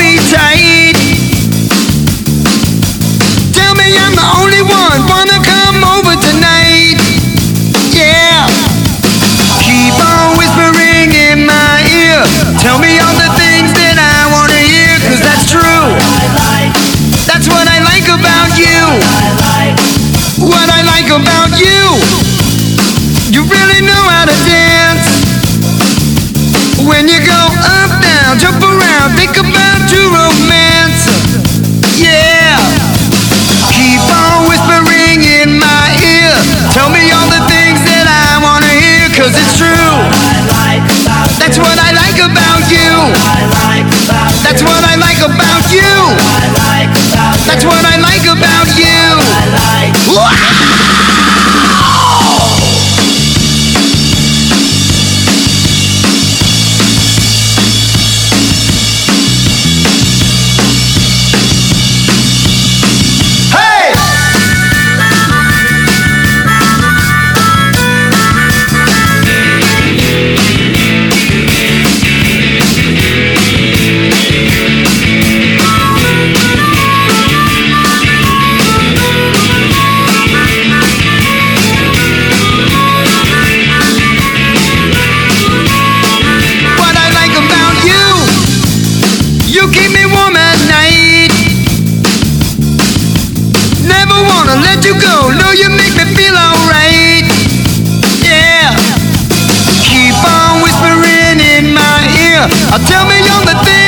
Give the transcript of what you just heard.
me tight. Tell me I'm the only one, wanna come over tonight. Yeah. Keep on whispering in my ear. Tell me all the things that I wanna hear, 'cause that's true. That's what I like about you. What I like about you. You really know how to dance. When you go up, down, jump around, think about your romance. Yeah. Keep on whispering in my ear. Tell me all the things that I wanna hear, 'cause it's true. That's what I like about you. That's what I like about you. That's what I like about you. You keep me warm at night. Never wanna let you go. No, you make me feel alright. Yeah. Keep on whispering in my ear. Tell me all the things